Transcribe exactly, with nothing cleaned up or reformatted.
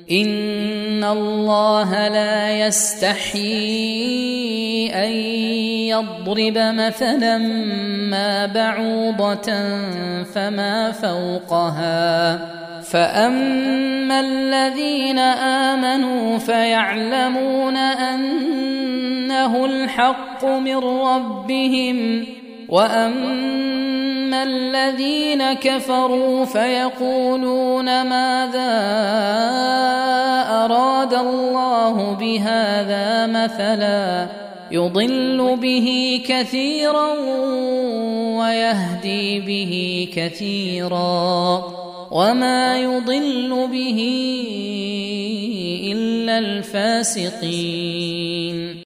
إن الله لا يستحيي أن يضرب مثلا ما بعوضة فما فوقها فأما الذين آمنوا فيعلمون أنه الحق من ربهم وأما الذين كفروا فيقولون ماذا أراد الله بهذا مثلا يضل به كثيرا ويهدي به كثيرا وما يضل به إلا الفاسقين.